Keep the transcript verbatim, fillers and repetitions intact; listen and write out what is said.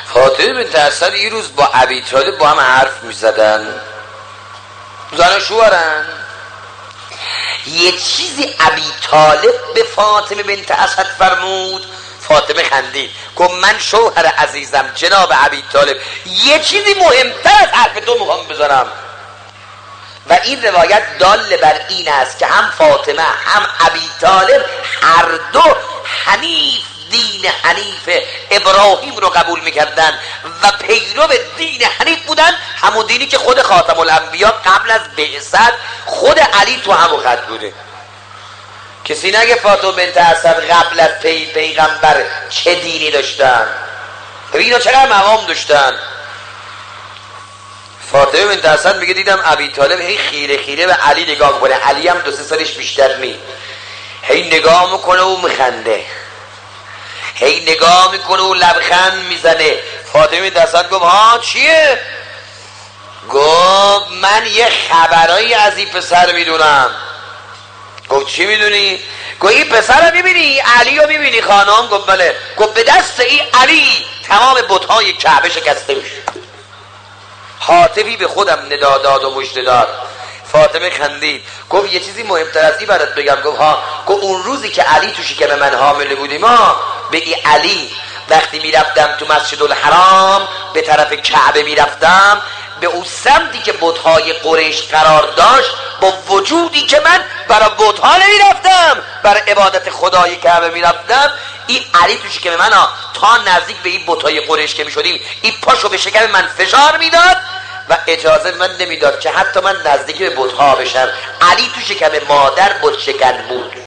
فاطمه بنت اسد یه روز با ابی طالب با هم حرف میزدن، زن و شوهرن. یه چیزی ابی طالب به فاطمه بنت اسد فرمود، فاطمه خندید گفت من شوهر عزیزم جناب ابی طالب یه چیزی مهمتر از حرف تو میخوام بزنم. و این روایت دال بر این است که هم فاطمه هم ابی طالب هر دو حنیف دین حنیف ابراهیم رو قبول میکردن و پیرو دین حنیف بودن، همون دینی که خود خاتم الانبیا قبل از بعثت خود علی تو همون خط بوده. کسی نگه فاطمه بنت اسد قبل از پی پیغمبر چه دینی داشتن، اینا چقدر مقام داشتن. فاطمه بنت اسد میگه دیدم ابی طالب هی خیره خیره به علی نگاه میکنه، علی هم دو سه سالش بیشتر نی، هی نگاه میکنه و میخنده، هی نگاه میکنه و لبخند میزنه. فاطمه بنت اسد گفت ها چیه؟ گفت من یه خبرایی از این پسر میدونم. گفت چی میدونی؟ گفت این پسر رو میبینی؟ علی رو میبینی خانم؟ گفت بله. گفت به دست این علی تمام بت‌های کعبه شکسته میشه. حاطبی به خودم ندا داد و مژده داد. فاطمه خندید گفت یه چیزی مهمتر از این برات بگم. گفت ها. گفت اون روزی که علی تو شکم من حامله بودیم ها، به این علی وقتی میرفتم تو مسجد الحرام به طرف کعبه میرفتم، به اون سمتی که بت‌های قریش قرار داشت، با وجودی که من برای بت‌ها نمیرفتم، برای عبادت خدای کعبه میرفتم، این علی تو شکم من ها تا نزدیک به این بت‌های قریش که میشدیم این پاشو به شکم من فشار میداد و اجازه من نمیداد که حتی من نزدیک به بت‌ها بشم. علی تو شکم مادر بت شکن بود.